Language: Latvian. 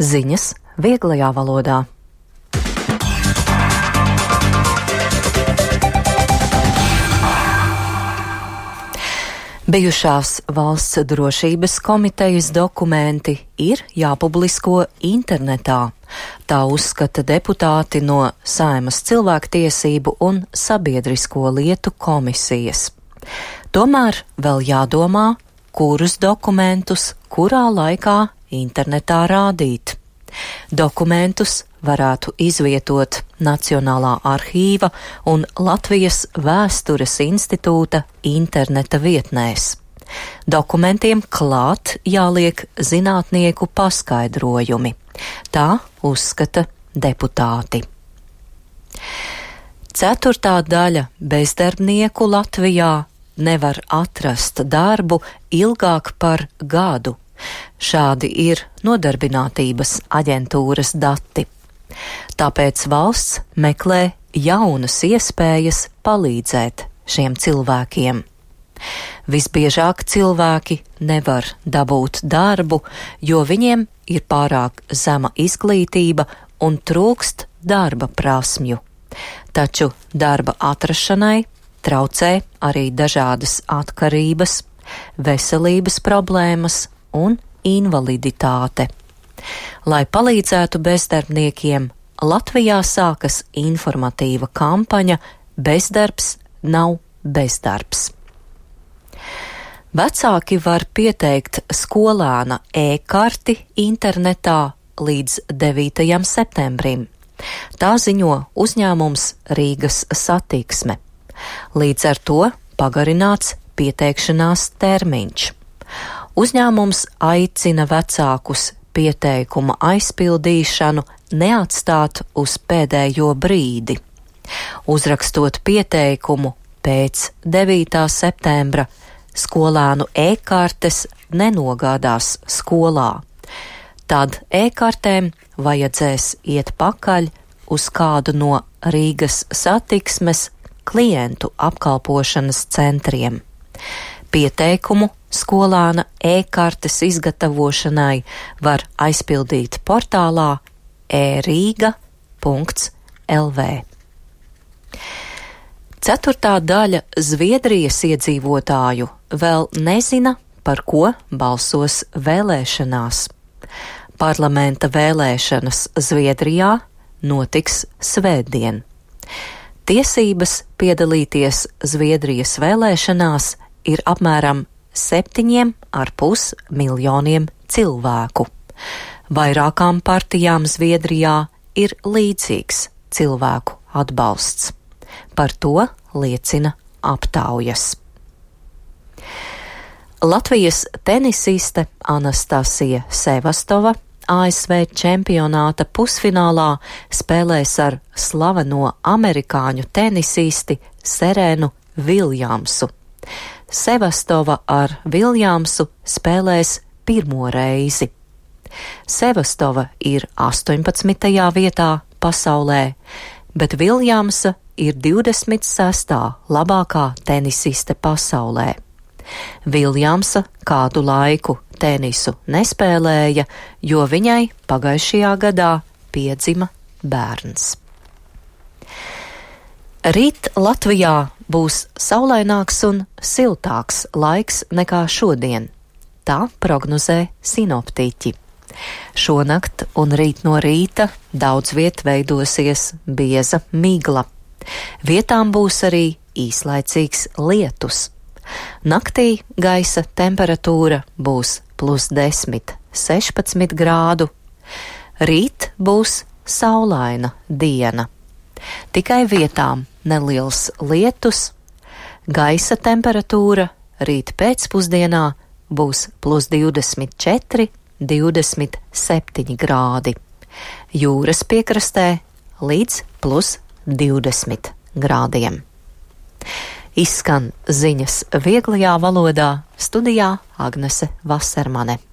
Ziņas vieglajā valodā. Bijušās Valsts drošības komitejas dokumenti ir jāpublisko internetā. Tā uzskata deputāti no Saeimas cilvēktiesību un sabiedrisko lietu komisijas. Tomēr vēl jādomā, kurus dokumentus kurā laikā internetā rādīt. Dokumentus varētu izvietot Nacionālā arhīva un Latvijas Vēstures institūta interneta vietnēs. Dokumentiem klāt jāliek zinātnieku paskaidrojumi. Tā uzskata deputāti. 4. daļa bezdarbnieku Latvijā nevar atrast darbu ilgāk par gadu. Šādi ir Nodarbinātības aģentūras dati. Tāpēc valsts meklē jaunas iespējas palīdzēt šiem cilvēkiem. Visbiežāk cilvēki nevar dabūt darbu, jo viņiem ir pārāk zema izglītība un trūkst darba prasmju. Taču darba atrašanai traucē arī dažādas atkarības, veselības problēmas un invaliditāte. Lai palīdzētu bezdarbniekiem, Latvijā sākas informatīva kampaņa Bezdarbs nav bezdarbs. Vecāki var pieteikt skolēna e-karti internetā līdz 9. septembrim. Tā ziņo uzņēmums Rīgas Satiksme. Līdz ar to pagarināts pieteikšanās termiņš. Uzņēmums aicina vecākus pieteikuma aizpildīšanu neatstāt uz pēdējo brīdi. Uzrakstot pieteikumu pēc 9. septembra, skolēnu e-kartes nenogādās skolā. Tad e-kartēm vajadzēs iet pakaļ uz kādu no Rīgas Satiksmes klientu apkalpošanas centriem. Pieteikumu skolāna e-kartes izgatavošanai var aizpildīt portālā e-rīga.lv. 4. daļa Zviedrijas iedzīvotāju vēl nezina, par ko balsos vēlēšanās. Parlamenta vēlēšanas Zviedrijā notiks svētdien. Tiesības piedalīties Zviedrijas vēlēšanās ir apmēram 7,5 miljoniem cilvēku. Vairākām partijām Zviedrijā ir līdzīgs cilvēku atbalsts. Par to liecina aptaujas. Latvijas tenisiste Anastasija Sevastova ASV čempionāta pusfinālā spēlēs ar slaveno amerikāņu tenisisti Serenu Viljamsu. Sevastova ar Viljamsu spēlēs pirmo reizi. Sevastova ir 18. vietā pasaulē, bet Viljamsa ir 26. labākā tenisiste pasaulē. Viljamsa kādu laiku tenisu nespēlēja, jo viņai pagājušajā gadā piedzima bērns. Rīt Latvijā būs saulaināks un siltāks laiks nekā šodien. Tā prognozē sinoptiķi. Šonakt un rīt no rīta daudz viet veidosies bieza migla. Vietām būs arī īslaicīgs lietus. Naktī gaisa temperatūra būs +10, 16 grādu. Rīt būs saulaina diena. Tikai vietām neliels lietus. Gaisa temperatūra rīt pēcpusdienā būs +24, 27 grādi. Jūras piekrastē līdz +20 grādiem. Izskan ziņas vieglajā valodā, studijā Agnese Vasermane.